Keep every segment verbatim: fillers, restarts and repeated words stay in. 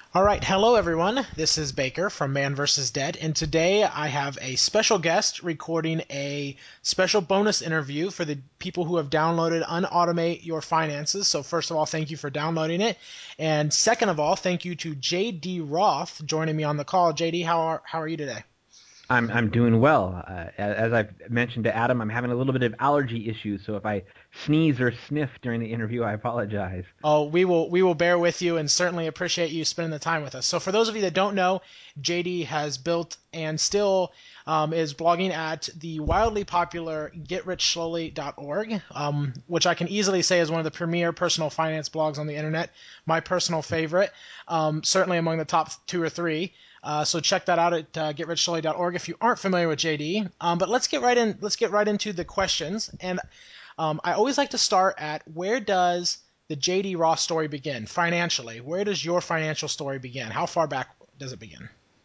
All right, hello everyone. This is Baker from Man versus. Dead, and today I have a special guest recording a special bonus interview for the people who have downloaded Unautomate Your Finances. So first of all, thank you for downloading it, and second of all, thank you to J D Roth joining me on the call. J D, how are how are you today? I'm I'm doing well. Uh, as I've mentioned to Adam, I'm having a little bit of allergy issues, so if I sneeze or sniff during the interview, I apologize. Oh, we will we will bear with you and certainly appreciate you spending the time with us. So for those of you that don't know, J D has built and still um, is blogging at the wildly popular get rich slowly dot org, um, which I can easily say is one of the premier personal finance blogs on the internet. My personal favorite, um, certainly among the top two or three. Uh, so check that out at uh, get rich slowly dot org if you aren't familiar with J D. Um, but let's get right in. Let's get right into the questions. And um, I always like to start at where does the J D Ross story begin financially? Where does your financial story begin? How far back does it begin?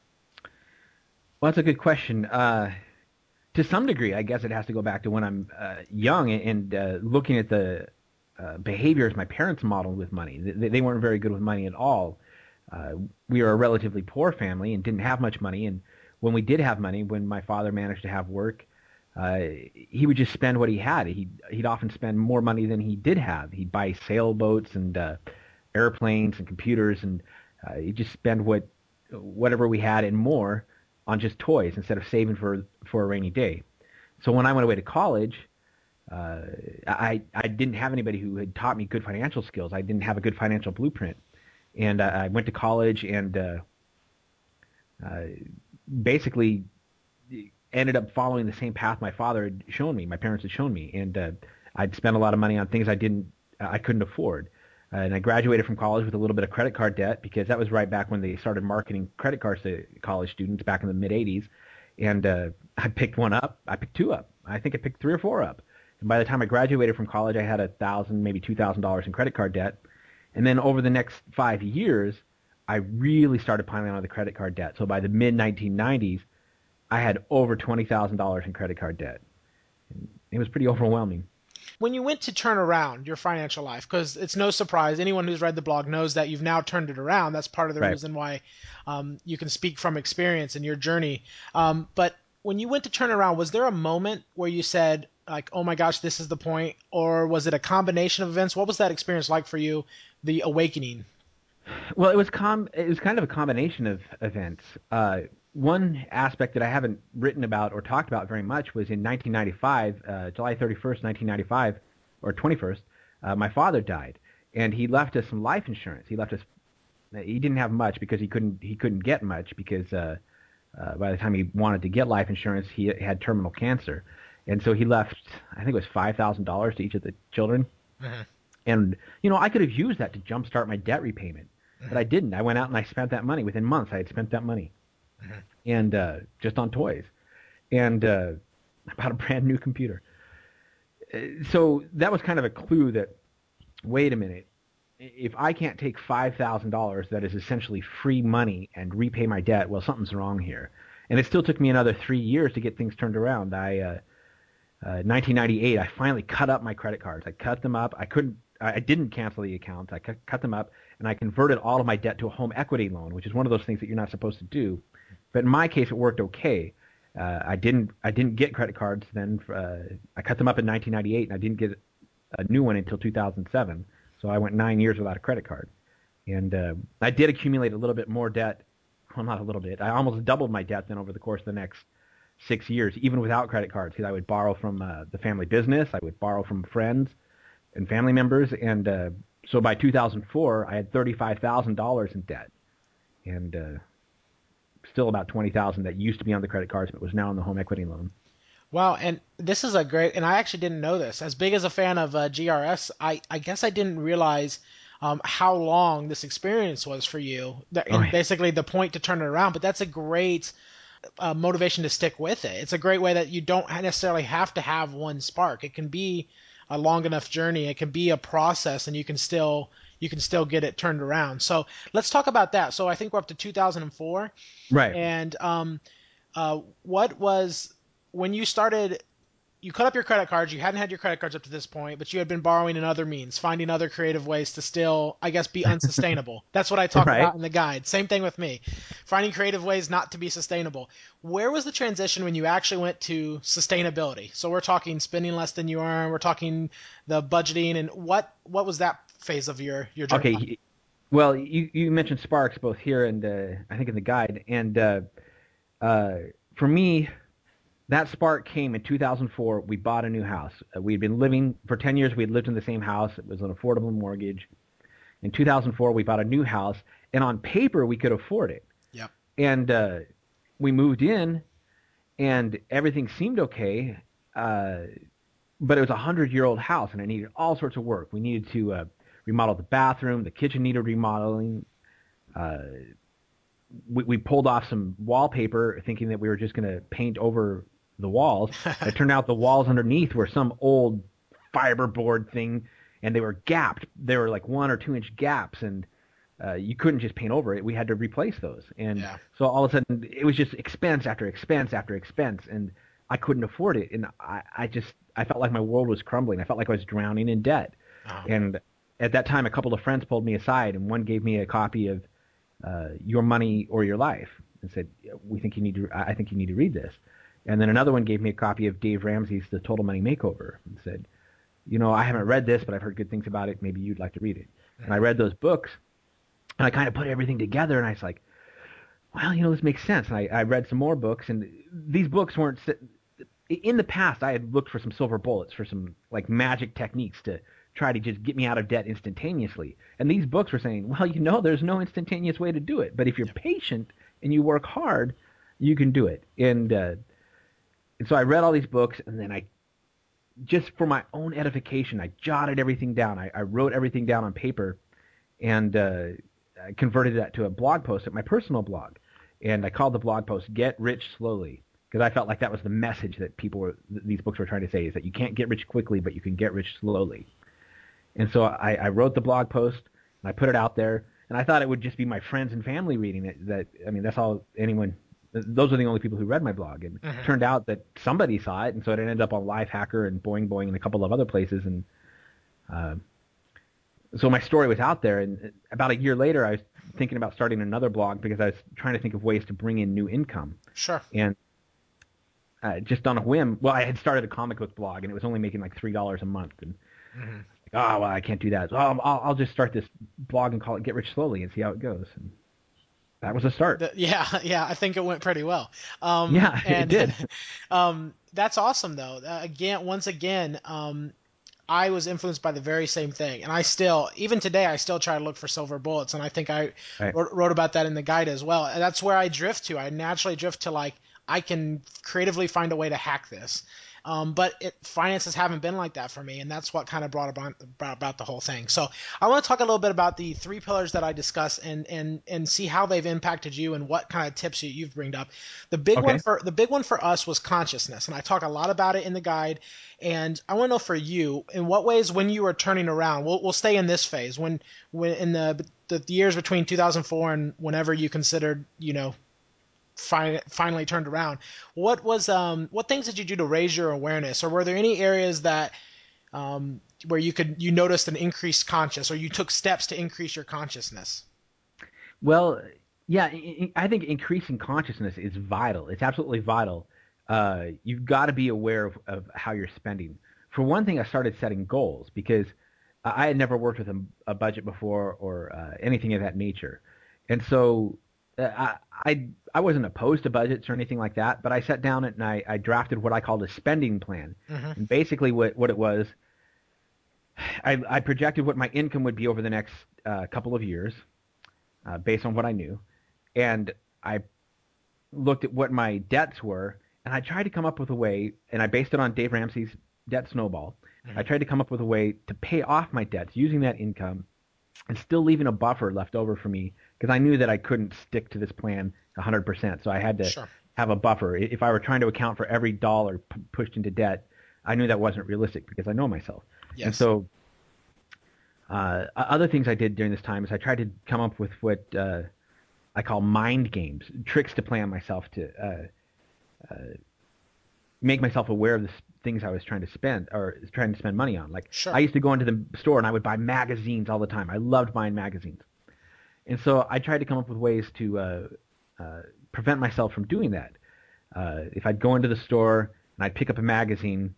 Well, that's a good question. Uh, to some degree, I guess it has to go back to when I'm uh, young and uh, looking at the uh, behaviors my parents modeled with money. They, they weren't very good with money at all. Uh, we were a relatively poor family and didn't have much money. And when we did have money, when my father managed to have work, uh, he would just spend what he had. He'd, he'd often spend more money than he did have. He'd buy sailboats and uh, airplanes and computers, and uh, he'd just spend what whatever we had and more on just toys instead of saving for for a rainy day. So when I went away to college, uh, I I didn't have anybody who had taught me good financial skills. I didn't have a good financial blueprint, and uh, I went to college and uh, uh, basically ended up following the same path my father had shown me, my parents had shown me, and uh, I'd spent a lot of money on things I didn't, I couldn't afford. Uh, and I graduated from college with a little bit of credit card debt because that was right back when they started marketing credit cards to college students back in the mid eighties. And uh, I picked one up. I picked two up. I think I picked three or four up. And by the time I graduated from college, I had a thousand, maybe two thousand dollars in credit card debt. And then over the next five years, I really started piling on the credit card debt. So by the mid nineteen nineties, I had over twenty thousand dollars in credit card debt. It was pretty overwhelming. When you went to turn around your financial life, because it's no surprise, anyone who's read the blog knows that you've now turned it around. That's part of the Right. reason why um, you can speak from experience in your journey. Um, but when you went to turn around, was there a moment where you said, like, oh my gosh, this is the point? Or was it a combination of events? What was that experience like for you, the awakening? Well, it was com it was kind of a combination of events. Uh, one aspect that I haven't written about or talked about very much was in nineteen ninety-five, uh, July thirty-first, nineteen ninety-five, or twenty-first, uh, my father died, and he left us some life insurance. He left us. He didn't have much because he couldn't he couldn't get much because uh, uh, by the time he wanted to get life insurance, he had terminal cancer, and so he left. I think it was five thousand dollars to each of the children. Hmm. And, you know, I could have used that to jumpstart my debt repayment, but Hmm. I didn't. I went out and I spent that money. Within months, I had spent that money Hmm. and uh, just on toys and uh, about a brand new computer. Uh, So that was kind of a clue that, wait a minute, if I can't take five thousand dollars that is essentially free money and repay my debt, well, something's wrong here. And it still took me another three years to get things turned around. I uh, uh, nineteen ninety-eight, I finally cut up my credit cards. I cut them up. I couldn't, I didn't cancel the accounts. I cut, cut them up, and I converted all of my debt to a home equity loan, which is one of those things that you're not supposed to do. But in my case, it worked okay. Uh, I didn't, I didn't get credit cards then. Uh, I cut them up in nineteen ninety-eight, and I didn't get a new one until two thousand seven. So I went nine years without a credit card, and uh, I did accumulate a little bit more debt. Well, not a little bit. I almost doubled my debt then over the course of the next six years, even without credit cards, because I would borrow from uh, the family business, I would borrow from friends and family members, and uh, so by two thousand four, I had thirty-five thousand dollars in debt, and uh, still about twenty thousand that used to be on the credit cards, but was now on the home equity loan. Wow, and this is a great, and I actually didn't know this. As big as a fan of uh, G R S, I, I guess I didn't realize um, how long this experience was for you, that- Oh, and basically the point to turn it around. But that's a great uh, motivation to stick with it. It's a great way that you don't necessarily have to have one spark. It can be a long enough journey. It can be a process, and you can still you can still get it turned around. So let's talk about that. So I think we're up to two thousand four, right. and um, uh, what was when you started? you cut up your credit cards. You hadn't had your credit cards up to this point, but you had been borrowing in other means, finding other creative ways to still, I guess, be unsustainable. That's what I talk Right. about in the guide. Same thing with me, finding creative ways not to be sustainable. Where was the transition when you actually went to sustainability? So we're talking spending less than you earn. We're talking the budgeting, and what what was that phase of your your journey like? Okay. Well, you, you mentioned Sparks both here and uh, I think in the guide. And uh, uh, for me, that spark came in two thousand four. We bought a new house. Uh, we had been living for ten years. We had lived in the same house. It was an affordable mortgage. In two thousand four, we bought a new house, and on paper, we could afford it. Yep. And uh, we moved in, and everything seemed okay. Uh, but it was a hundred-year-old house, and it needed all sorts of work. We needed to uh, remodel the bathroom. The kitchen needed remodeling. Uh, we, we pulled off some wallpaper, thinking that we were just going to paint over the walls. It turned out the walls underneath were some old fiberboard thing, and they were gapped. They were like one or two inch gaps, and uh, you couldn't just paint over it. We had to replace those. And Yeah. so all of a sudden, it was just expense after expense after expense, and I couldn't afford it. And I, I just I felt like my world was crumbling. I felt like I was drowning in debt. Uh-huh. And at that time, a couple of friends pulled me aside, and one gave me a copy of uh, Your Money or Your Life, and said, "We think you need to. I think you need to read this." And then another one gave me a copy of Dave Ramsey's The Total Money Makeover, and said, "You know, I haven't read this, but I've heard good things about it. Maybe you'd like to read it." And I read those books, and I kind of put everything together, and I was like, "Well, you know, this makes sense." And I, I read some more books, and these books weren't. In the past, I had looked for some silver bullets, for some like magic techniques to try to just get me out of debt instantaneously. And these books were saying, well, you know, there's no instantaneous way to do it. But if you're Yep. patient and you work hard, you can do it. And, uh, and so I read all these books, and then I, just for my own edification, I jotted everything down. I, I wrote everything down on paper, and uh, I converted that to a blog post at my personal blog. And I called the blog post "Get Rich Slowly," because I felt like that was the message that people were, these books were trying to say, is that you can't get rich quickly, but you can get rich slowly. And so I, I wrote the blog post, and I put it out there, and I thought it would just be my friends and family reading it. That I mean, that's all anyone. Those are the only people who read my blog. And Mm-hmm. it turned out that somebody saw it, and so it ended up on Lifehacker and Boing Boing and a couple of other places. And uh, so my story was out there. And about a year later, I was thinking about starting another blog because I was trying to think of ways to bring in new income. Sure. And uh, just on a whim, well, I had started a comic book blog, and it was only making like three dollars a month. And Mm-hmm. oh, well, I can't do that. So I'll, I'll, I'll just start this blog and call it Get Rich Slowly and see how it goes. And that was a start. The, yeah, yeah, I think it went pretty well. Um, Yeah, it and did. um, that's awesome though. Uh, again, once again, um, I was influenced by the very same thing, and I still, even today, I still try to look for silver bullets, and I think I Right. wrote, wrote about that in the guide as well. And that's where I drift to. I naturally drift to like I can creatively find a way to hack this. Um, but it, finances haven't been like that for me, and that's what kind of brought about, brought about the whole thing. So I want to talk a little bit about the three pillars that I discussed, and and and see how they've impacted you and what kind of tips you, you've bringed up. The big one Okay. for the big one for us was consciousness, and I talk a lot about it in the guide. And I want to know for you, in what ways when you were turning around, we'll, we'll stay in this phase, when when in the the years between two thousand four and whenever you considered, you know, fi- finally turned around, what was um what things did you do to raise your awareness, or were there any areas that um where you could you noticed an increased conscious, or you took steps to increase your consciousness? Well, yeah, I I think increasing consciousness is vital. It's absolutely vital. Uh, you've got to be aware of, of how you're spending. For one thing, I started setting goals because I had never worked with a, a budget before or uh, anything of that nature. And so uh, I, I I wasn't opposed to budgets or anything like that, but I sat down and I, I drafted what I called a spending plan. Mm-hmm. And basically what, what it was, I, I projected what my income would be over the next uh, couple of years uh, based on what I knew. And I looked at what my debts were, and I tried to come up with a way, and I based it on Dave Ramsey's debt snowball. I Mm-hmm. tried to come up with a way to pay off my debts using that income and still leaving a buffer left over for me because I knew that I couldn't stick to this plan one hundred percent. So I had to Sure. have a buffer. If I were trying to account for every dollar p- pushed into debt, I knew that wasn't realistic because I know myself. And Yes. so uh, other things I did during this time is I tried to come up with what uh, I call mind games, tricks to play on myself to uh, uh, make myself aware of this, things I was trying to spend or trying to spend money on. Like I Sure. used to go into the store and I would buy magazines all the time. I loved buying magazines. And so I tried to come up with ways to uh, uh, prevent myself from doing that. Uh, if I'd go into the store and I'd pick up a magazine,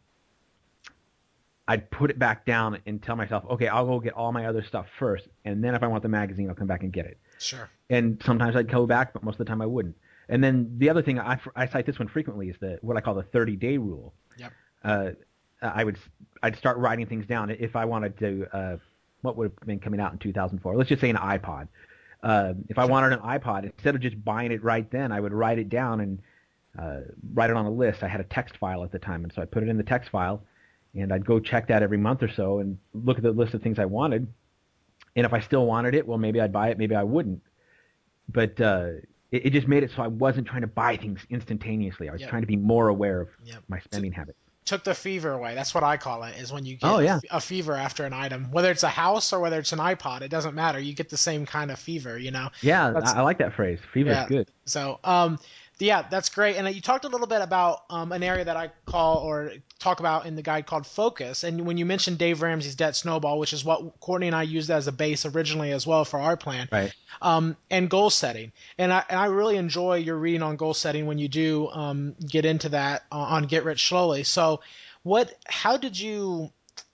I'd put it back down and tell myself, okay, I'll go get all my other stuff first, and then if I want the magazine, I'll come back and get it. Sure. And sometimes I'd go back, but most of the time I wouldn't. And then the other thing, I, I cite this one frequently, is the what I call the thirty-day rule. Yep. Uh, I would I'd start writing things down if I wanted to. Uh, what would have been coming out in two thousand four? Let's just say an iPod. Uh, if I Sure. wanted an iPod, instead of just buying it right then, I would write it down and uh, write it on a list. I had a text file at the time, and so I put it in the text file, and I'd go check that every month or so and look at the list of things I wanted. And if I still wanted it, well, maybe I'd buy it, maybe I wouldn't. But uh, it, it just made it so I wasn't trying to buy things instantaneously. I was Yep. trying to be more aware of Yep. my T- spending habits. took the fever away. That's what I call it. Is when you Oh get a, yeah, f- a fever after an item, whether it's a house or whether it's an iPod, it doesn't matter. You get the same kind of fever. You know. yeah, I, That's I like that phrase. Fever is Yeah. good. So, um, yeah, that's great. And uh, you talked a little bit about um, an area that I call or talk about in the guide called focus. And when you mentioned Dave Ramsey's debt snowball, which is what Courtney and I used as a base originally as well for our plan, Right. um, and goal setting. And I, and I really enjoy your reading on goal setting when you do um, get into that uh, on Get Rich Slowly. So, what? How did you?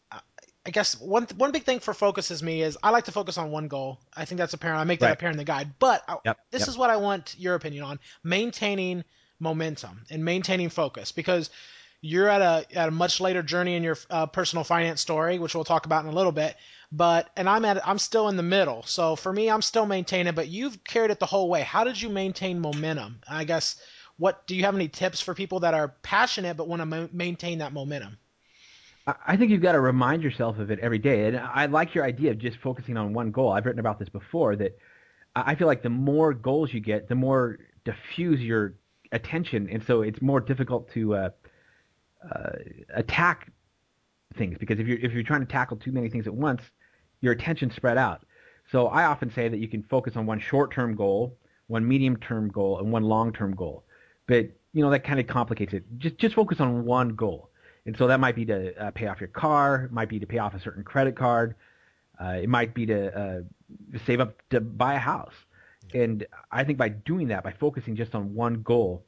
I guess one one big thing for focus is me is I like to focus on one goal. I think that's apparent. I make that Right. apparent in the guide. But I, Yep. this Yep. is what I want your opinion on: maintaining momentum and maintaining focus, because you're at a at a much later journey in your uh, personal finance story, which we'll talk about in a little bit. But and I'm at I'm still in the middle. So for me, I'm still maintaining. But you've carried it the whole way. How did you maintain momentum? I guess what do you have any tips for people that are passionate but want to ma- maintain that momentum? I I think you've got to remind yourself of it every day. And I like your idea of just focusing on one goal. I've written about this before that I I feel like the more goals you get, the more diffuse your attention, and so it's more difficult to uh, uh, attack things because if you're if you're trying to tackle too many things at once, your attention's spread out. So I often say that you can focus on one short-term goal, one medium-term goal, and one long-term goal. But you know that kind of complicates it. Just just focus on one goal. And so that might be to uh, pay off your car, might be to pay off a certain credit card, uh, it might be to uh, save up to buy a house. And I think by doing that, by focusing just on one goal,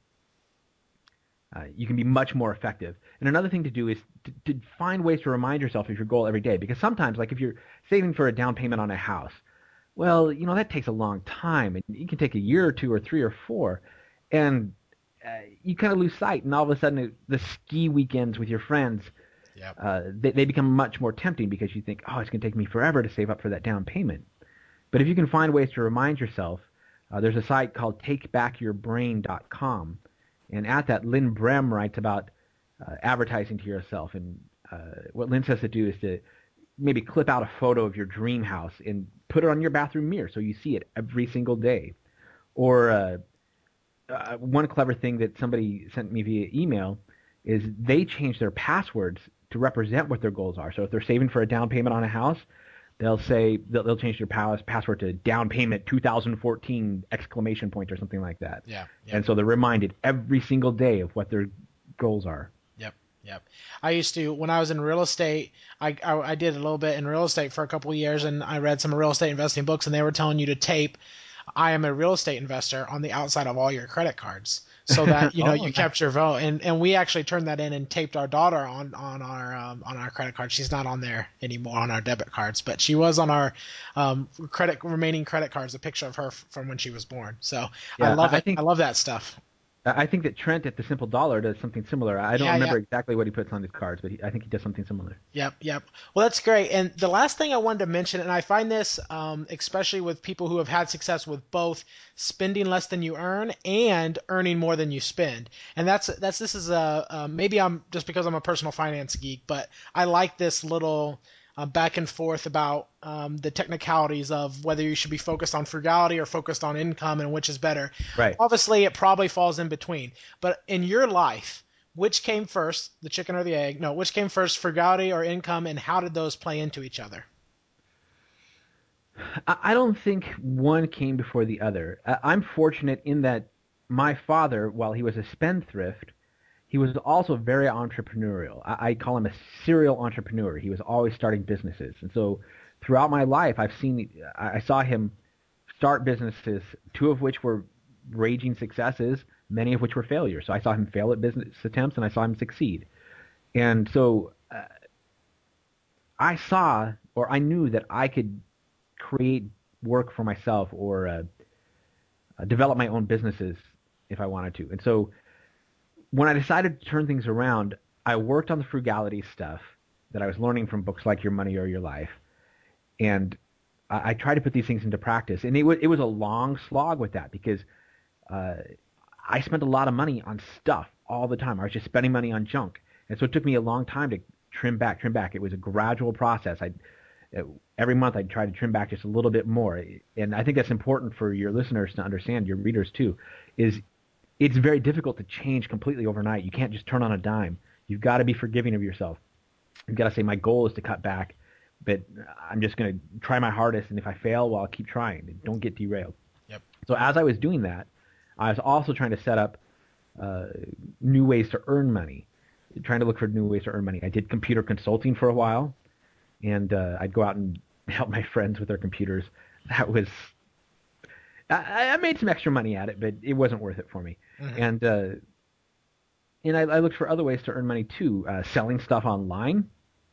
uh, you can be much more effective. And another thing to do is to, to find ways to remind yourself of your goal every day. Because sometimes, like if you're saving for a down payment on a house, well, you know, that takes a long time. And it can take a year or two or three or four. And uh, you kind of lose sight. And all of a sudden, it, the ski weekends with your friends, Yep. uh, they, they become much more tempting because you think, oh, it's going to take me forever to save up for that down payment. But if you can find ways to remind yourself, uh, there's a site called take back your brain dot com. And at that, Lynn Brem writes about uh, advertising to yourself. And uh, what Lynn says to do is to maybe clip out a photo of your dream house and put it on your bathroom mirror so you see it every single day. Or uh, uh, one clever thing that somebody sent me via email is they change their passwords to represent what their goals are. So if they're saving for a down payment on a house, they'll say they'll, they'll change their password to down payment two thousand fourteen exclamation point or something like that. Yeah. Yep. And so they're reminded every single day of what their goals are. Yep. Yep. I used to when I was in real estate. I, I I did a little bit in real estate for a couple of years, and I read some real estate investing books, and they were telling you to tape "I am a real estate investor" on the outside of all your credit cards, so that you know Oh, you nice. kept your vote. And and we actually turned that in and taped our daughter on on our um, on our credit card. She's not on there anymore on our debit cards, but she was on our um, credit remaining credit cards. A picture of her f- from when she was born. So I Yeah, love I, I it. I think love that stuff. I think that Trent at the Simple Dollar does something similar. I don't Yeah. Yeah. remember exactly what he puts on his cards, but he, I think he does something similar. Yep, yep. Well, that's great. And the last thing I wanted to mention, and I find this um, especially with people who have had success with both spending less than you earn and earning more than you spend. And that's that's this is a uh, maybe I'm just because I'm a personal finance geek, but I like this little uh, back and forth about um, the technicalities of whether you should be focused on frugality or focused on income and which is better. Right. Obviously, it probably falls in between. But in your life, which came first, the chicken or the egg? No, which came first, frugality or income, and how did those play into each other? I, I don't think one came before the other. I, I'm fortunate in that my father, while he was a spendthrift, he was also very entrepreneurial. I, I call him a serial entrepreneur. He was always starting businesses. And so throughout my life, I've seen, I saw him start businesses, two of which were raging successes, many of which were failures. So I saw him fail at business attempts and I saw him succeed. And so uh, I saw, or I knew that I could create work for myself or uh, uh, develop my own businesses if I wanted to. And so when I decided to turn things around, I worked on the frugality stuff that I was learning from books like Your Money or Your Life, and I, I tried to put these things into practice. And it was it was a long slog with that because uh, I spent a lot of money on stuff all the time. I was just spending money on junk, and so it took me a long time to trim back, trim back. It was a gradual process. I every month I'd try to trim back just a little bit more, and I think that's important for your listeners to understand, your readers too, is it's very difficult to change completely overnight. You can't just turn on a dime. You've got to be forgiving of yourself. You've got to say, my goal is to cut back, but I'm just going to try my hardest, and if I fail, well, I'll keep trying. Don't get derailed. Yep. So as I was doing that, I was also trying to set up uh, new ways to earn money, trying to look for new ways to earn money. I did computer consulting for a while, and uh, I'd go out and help my friends with their computers. That was I, I made some extra money at it, but it wasn't worth it for me. Mm-hmm. And uh, and I, I looked for other ways to earn money too, uh, selling stuff online,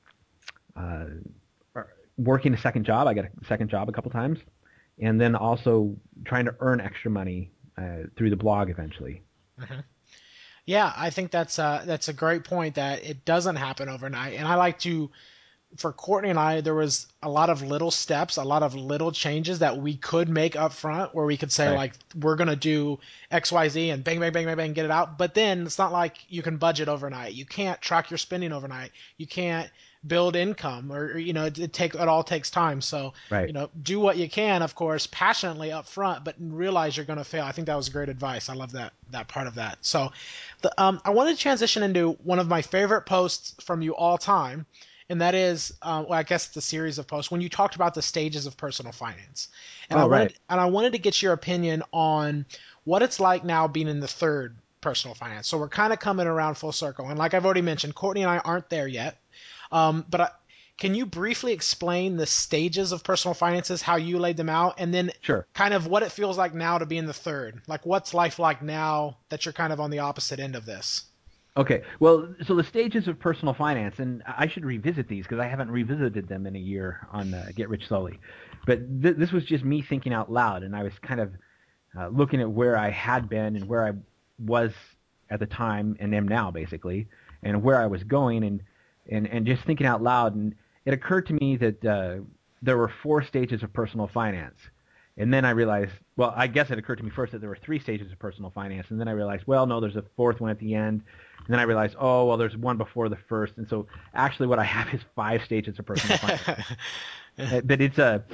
uh, working a second job. I got a second job a couple times, and then also trying to earn extra money uh, through the blog eventually. Mm-hmm. Yeah, I think that's uh that's a great point that it doesn't happen overnight. And I like to for Courtney and I, there was a lot of little steps, a lot of little changes that we could make up front where we could say, Right. like, we're going to do X Y Z and bang, bang, bang, bang, bang, get it out. But then it's not like you can budget overnight. You can't track your spending overnight. You can't build income or, or, you know, it, it take, it all takes time. So, you Right. know, do what you can, of course, passionately up front, but realize you're going to fail. I think that was great advice. I love that, that part of that. So the, um, I wanted to transition into one of my favorite posts from you all time, and that is, uh, well, I guess the series of posts when you talked about the stages of personal finance, and I Oh, right. wanted and I wanted to get your opinion on what it's like now being in the third personal finance. So we're kind of coming around full circle, and like I've already mentioned, Courtney and I aren't there yet, um, but I, can you briefly explain the stages of personal finances, how you laid them out, and then Sure. kind of what it feels like now to be in the third? Like, what's life like now that you're kind of on the opposite end of this? Okay. Well, so the stages of personal finance, and I should revisit these because I haven't revisited them in a year on uh, Get Rich Slowly. But th- this was just me thinking out loud, and I was kind of uh, looking at where I had been and where I was at the time and am now, basically, and where I was going, and and and just thinking out loud. And it occurred to me that uh, there were four stages of personal finance. And then I realized, well, I guess it occurred to me first that there were three stages of personal finance, and then I realized, well, no, there's a fourth one at the end. And then I realized, oh, well, there's one before the first, and so actually, what I have is five stages of personal finance. Uh, But it's a,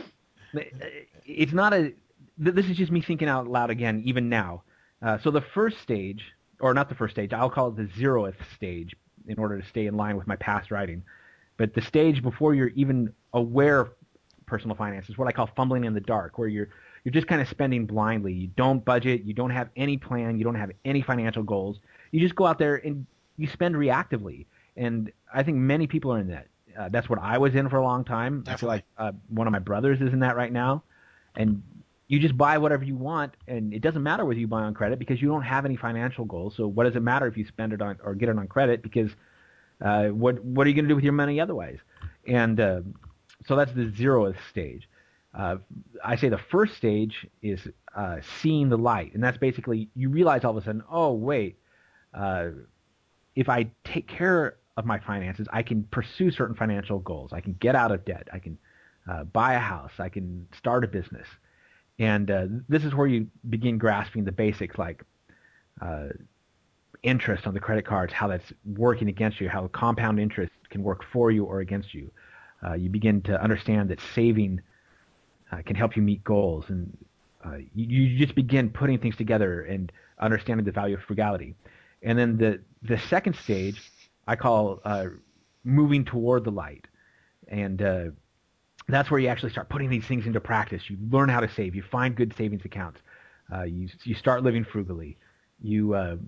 it's not a. This is just me thinking out loud again, even now. Uh, so the first stage, or not the first stage, I'll call it the zeroth stage, in order to stay in line with my past writing. But the stage before you're even aware of personal finance is what I call fumbling in the dark, where you're you're just kind of spending blindly. You don't budget, you don't have any plan, you don't have any financial goals. You just go out there and you spend reactively. And I think many people are in that. Uh, that's what I was in for a long time. I feel Definitely. like uh, one of my brothers is in that right now. And you just buy whatever you want, and it doesn't matter whether you buy on credit because you don't have any financial goals. So what does it matter if you spend it on or get it on credit? Because uh, what what are you going to do with your money otherwise? And uh, so that's the zeroth stage. Uh, I say the first stage is uh, seeing the light, and that's basically you realize all of a sudden, oh wait, uh, if I take care of my finances, I can pursue certain financial goals. I can get out of debt. I can uh, buy a house. I can start a business. And uh, this is where you begin grasping the basics, like uh, interest on the credit cards, how that's working against you, how compound interest can work for you or against you. Uh, you begin to understand that saving uh, can help you meet goals, and uh, you, you just begin putting things together and understanding the value of frugality. And then the the second stage I call uh, moving toward the light, and uh, that's where you actually start putting these things into practice. You learn how to save. You find good savings accounts. Uh, you you start living frugally. You uh,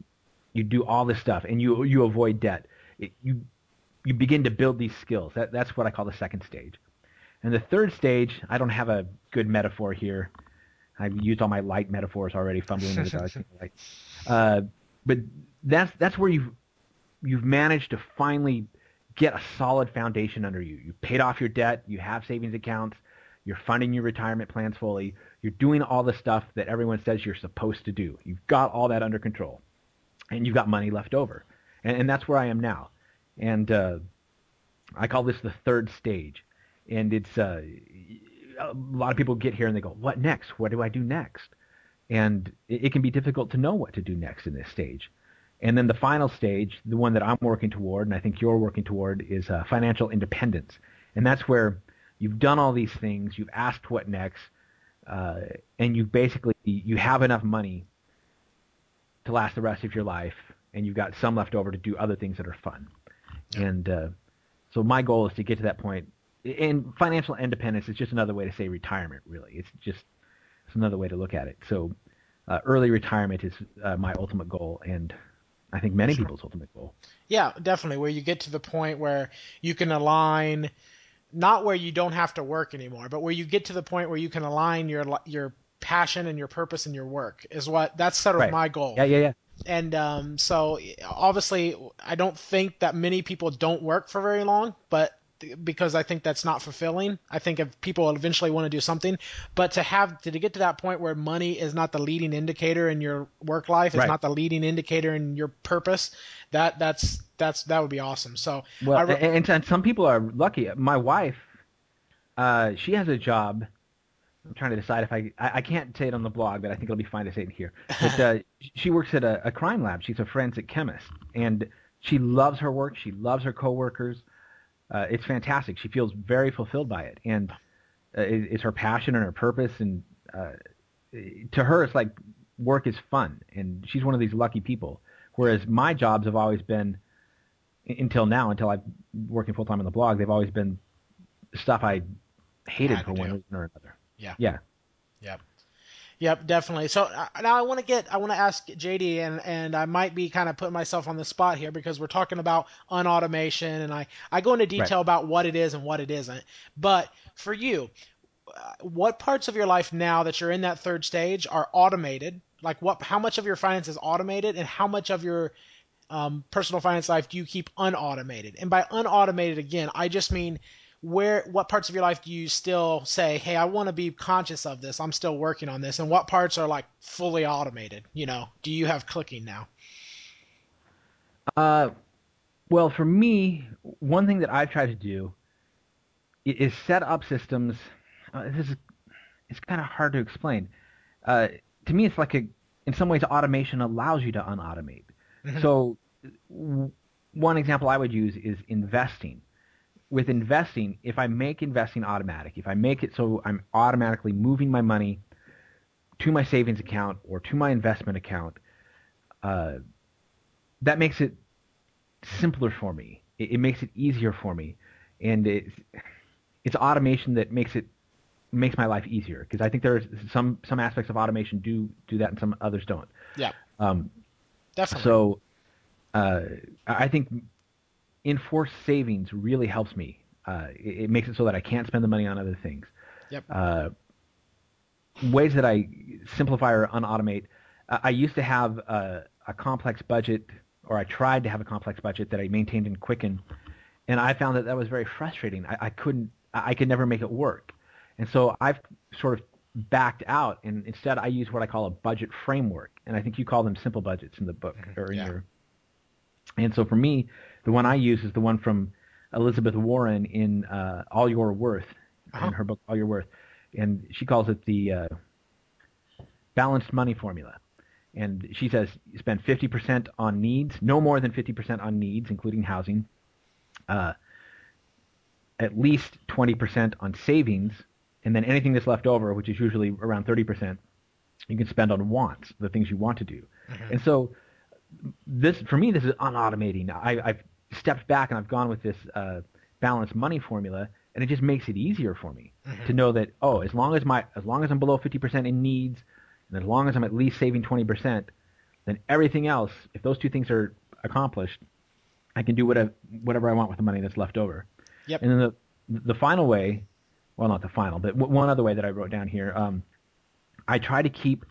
You do all this stuff, and you you avoid debt. It, you you begin to build these skills. That that's what I call the second stage. And the third stage, I don't have a good metaphor here. I've used all my light metaphors already, fumbling in the dark. Like, uh, but that's that's where you've you've managed to finally get a solid foundation under you. You've paid off your debt. You have savings accounts. You're funding your retirement plans fully. You're doing all the stuff that everyone says you're supposed to do. You've got all that under control, and you've got money left over. And, and that's where I am now. And uh, I call this the third stage. And it's uh, a lot of people get here and they go, "What next? What do I do next?" And it, it can be difficult to know what to do next in this stage. And then the final stage, the one that I'm working toward, and I think you're working toward, is uh, financial independence. And that's where you've done all these things, you've asked what next, uh, and you basically you have enough money to last the rest of your life, and you've got some left over to do other things that are fun. Yeah. And uh, so my goal is to get to that point. And financial independence is just another way to say retirement, really. It's just it's another way to look at it. So uh, early retirement is uh, my ultimate goal, and I think many Sure. people's ultimate goal. Yeah, definitely. Where you get to the point where you can align, not where you don't have to work anymore, but where you get to the point where you can align your li- your passion and your purpose in your work is what that's sort of Right. my goal. Yeah, yeah, yeah. And um, so obviously, I don't think that many people don't work for very long, but because I think that's not fulfilling. I think if people eventually want to do something, but to have to, to get to that point where money is not the leading indicator in your work life, is Right. not the leading indicator in your purpose, that that's that's that would be awesome. So I Well, re- and, and some people are lucky. My wife, uh, she has a job. I'm trying to decide if I, I I can't say it on the blog, but I think it'll be fine to say it here. But uh, she works at a, a crime lab. She's a forensic chemist, and she loves her work. She loves her coworkers. Uh, it's fantastic. She feels very fulfilled by it, and uh, it, it's her passion and her purpose. And uh, to her, it's like work is fun, and she's one of these lucky people. Whereas my jobs have always been, until now, until I'm working full time on the blog, they've always been stuff I you hated had for to one do. reason or another. Yeah. Yeah. Yep. Yep, definitely. So uh, now I want to get, I want to ask J D, and and I might be kind of putting myself on the spot here because we're talking about unautomation, and I I go into Right. detail about what it is and what it isn't. But for you, uh, what parts of your life now that you're in that third stage are automated? Like what, how much of your finance is automated, and how much of your um, personal finance life do you keep unautomated? And by unautomated, again, I just mean where, what parts of your life do you still say, hey, I want to be conscious of this. I'm still working on this. And what parts are like fully automated? You know, do you have clicking now? Uh, well, for me, one thing that I've tried to do i- is set up systems. Uh, this is it's kind of hard to explain. Uh, to me, it's like a in some ways automation allows you to unautomate. Hmm. So w- one example I would use is investing. With investing, if I make investing automatic, if I make it so I'm automatically moving my money to my savings account or to my investment account, uh, that makes it simpler for me. It, it makes it easier for me, and it's it's automation that makes it makes my life easier because I think there's some some aspects of automation do do that and some others don't. Yeah, Um, definitely. so uh, I think enforced savings really helps me. Uh, it, it makes it so that I can't spend the money on other things. Yep. Uh, ways that I simplify or unautomate. Uh, I used to have a, a complex budget, or I tried to have a complex budget that I maintained in Quicken, and I found that that was very frustrating. I, I couldn't, I could never make it work, and so I've sort of backed out, and instead I use what I call a budget framework, and I think you call them simple budgets in the book Hmm. or in Yeah. your. And so for me, the one I use is the one from Elizabeth Warren in uh, All Your Worth, Uh-huh. in her book All Your Worth, and she calls it the uh, balanced money formula. And she says you spend fifty percent on needs, no more than fifty percent on needs, including housing, uh, at least twenty percent on savings, and then anything that's left over, which is usually around thirty percent, you can spend on wants, the things you want to do. Hmm. And so this, for me, this is unautomating. I, I've stepped back and I've gone with this uh, balanced money formula, and it just makes it easier for me Hmm. to know that, oh, as long as my as long as I'm below fifty percent in needs, and as long as I'm at least saving twenty percent, then everything else, if those two things are accomplished, I can do whatever whatever I want with the money that's left over. Yep. And then the the final way, well, not the final, but one other way that I wrote down here, um, I try to keep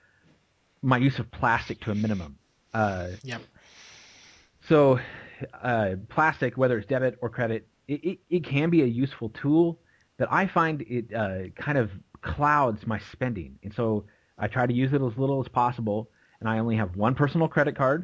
my use of plastic to a minimum. Uh, Yep. so, uh, plastic, whether it's debit or credit, it, it, it can be a useful tool, but I find it uh, kind of clouds my spending. And so I try to use it as little as possible. And I only have one personal credit card,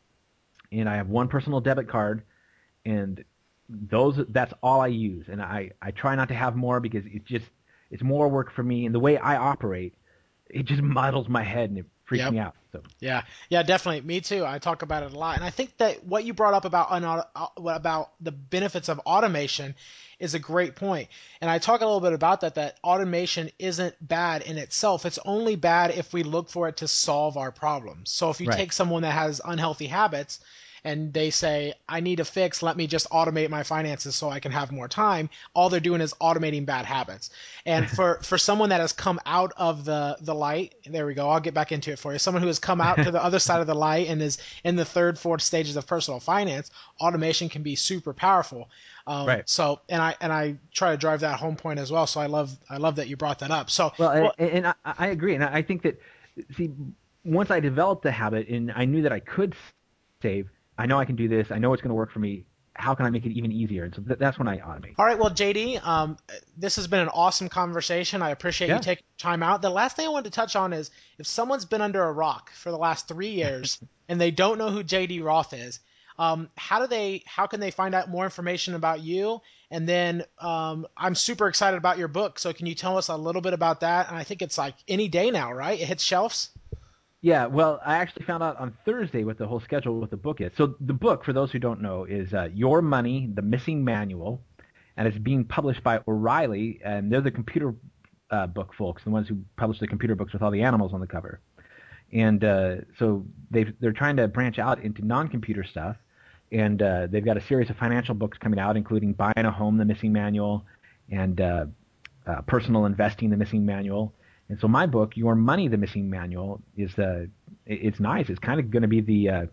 and I have one personal debit card, and those that's all I use. And I, I try not to have more because it's just it's more work for me. And the way I operate, it just muddles my head and it freaks Yep. me out. So Yeah, yeah, definitely. Me too. I talk about it a lot, and I think that what you brought up about unauto- uh, about the benefits of automation is a great point. And I talk a little bit about that. That automation isn't bad in itself. It's only bad if we look for it to solve our problems. So if you right. take someone that has unhealthy habits and they say, I need a fix, let me just automate my finances so I can have more time, all they're doing is automating bad habits. And for, for someone that has come out of the, the light, there we go, I'll get back into it for you. Someone who has come out to the other side of the light and is in the third, fourth stages of personal finance, automation can be super powerful. Um, Right. so, and I, and I try to drive that home point as well. So I love, I love that you brought that up. So, Well, well, and, and I, I agree, and I think that see, once I developed the habit and I knew that I could save, I know I can do this. I know it's going to work for me. How can I make it even easier? And so th- that's when I automate. all right, well, J D, um, this has been an awesome conversation. I appreciate you Yeah. taking time out. The last thing I wanted to touch on is if someone's been under a rock for the last three years and they don't know who J D Roth is, um, how do they, how can they find out more information about you? And then um, I'm super excited about your book. So can you tell us a little bit about that? And I think it's like any day now, right? It hits shelves. Yeah, well, I actually found out on Thursday what the whole schedule with the book is. So the book, for those who don't know, is uh, Your Money: The Missing Manual, and it's being published by O'Reilly, and they're the computer uh, book folks, the ones who publish the computer books with all the animals on the cover. And uh, so they they're trying to branch out into non-computer stuff, and uh, they've got a series of financial books coming out, including Buying a Home: The Missing Manual, and uh, uh, Personal Investing: The Missing Manual. And so my book, Your Money: The Missing Manual, is uh, it's nice. It's kind of going to be the uh,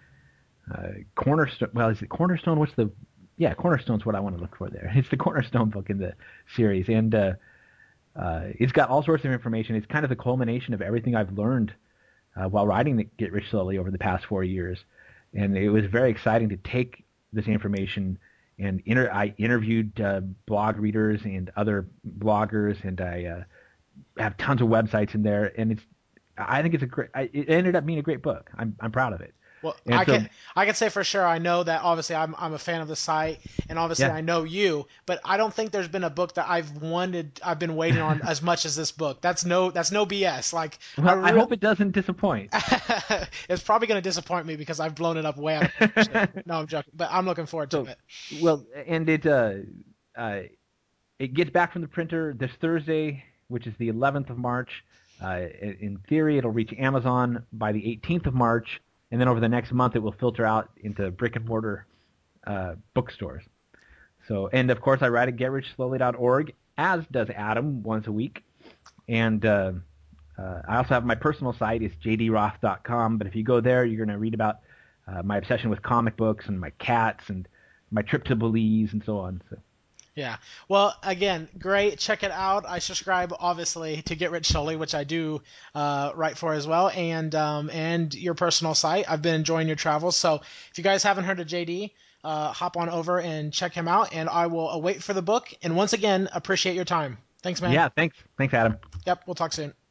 uh, cornerstone. Well, is it cornerstone? What's the yeah, cornerstone's what I want to look for there. It's the cornerstone book in the series, and uh, uh, it's got all sorts of information. It's kind of the culmination of everything I've learned uh, while writing the Get Rich Slowly over the past four years, and it was very exciting to take this information and inter- I interviewed uh, blog readers and other bloggers, and I uh, have tons of websites in there, and it's I think it's a great. I, it ended up being a great book. I'm I'm proud of it, Well, and I can so I can say for sure I know that obviously I'm I'm a fan of the site and obviously yeah. I know you, but I don't think there's been a book that I've wanted I've been waiting on as much as this book. That's no that's no B S. Like I Well, I re hope it doesn't disappoint. it's probably going to disappoint me because I've blown it up way out of proportion. No, I'm joking, but I'm looking forward to So, it. well, and it uh, uh, it gets back from the printer this Thursday, which is the eleventh of March. Uh, in theory, it'll reach Amazon by the eighteenth of March, and then over the next month, it will filter out into brick and mortar uh, bookstores. So, and of course, I write at get rich slowly dot org, as does Adam, once a week. And uh, uh, I also have my personal site, it's j d roth dot com. But if you go there, you're going to read about uh, my obsession with comic books and my cats and my trip to Belize and so on. So, Yeah. Well, again, great. Check it out. I subscribe obviously to Get Rich Slowly, which I do uh, write for as well, and um, and your personal site. I've been enjoying your travels. So if you guys haven't heard of J D, uh, hop on over and check him out, and I will await for the book. And once again, appreciate your time. Thanks, man. yeah, thanks. Thanks, Adam. Yep. We'll talk soon.